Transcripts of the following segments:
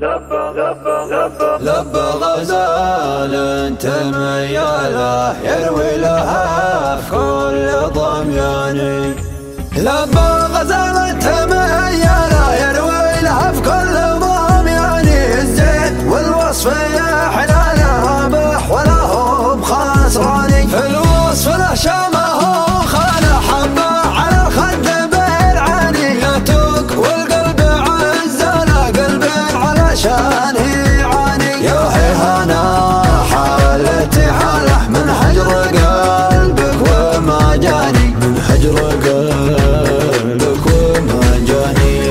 لب غزال انت مياله يروي لها في كل ضمياني. لب غزال انت مياله يروي لها في كل ضمياني. الزين والوصف يا حلاله بح ولا هو بخسراني. في الوصف له شامه خاله حبه على الخد بالعاني. يتوك والقلب عزاله قلب علشان يعاني. يوحي هنا حالتي حاله من حجر قلبك وما جاني. من حجر قلبك وما جاني.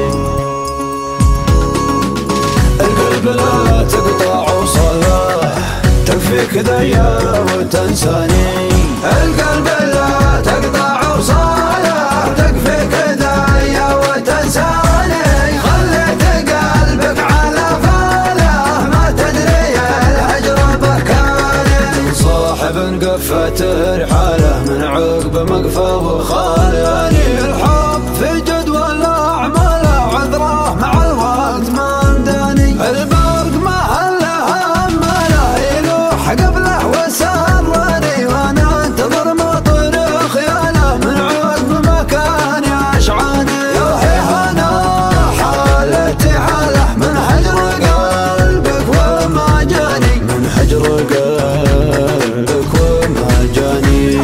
القلب لا تقطع وصله تكفيك ذيا وتنساني. القلب لا تقطع وصله تكفيك ذيا وتنساني. خليت قلبك على فاله ما تدري الهجر بكاني. صاحب قفت رحاله من عقب مقفى وخالاني. الحب في جدول الاعمال عذره مع الوقت ما مداني. البرق ما هله هماله يلوح قبله وسرني. وانا انتظر مطر خياله من عقب مكاني اشعاني. يوحي هنا حالتي حاله من حجر قلبك وما جاني. من حجر قلبك وما جاني.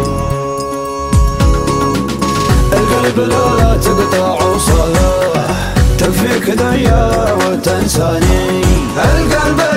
القلب لا تقطع وصله تكفيك ذيا وتنساني. القلب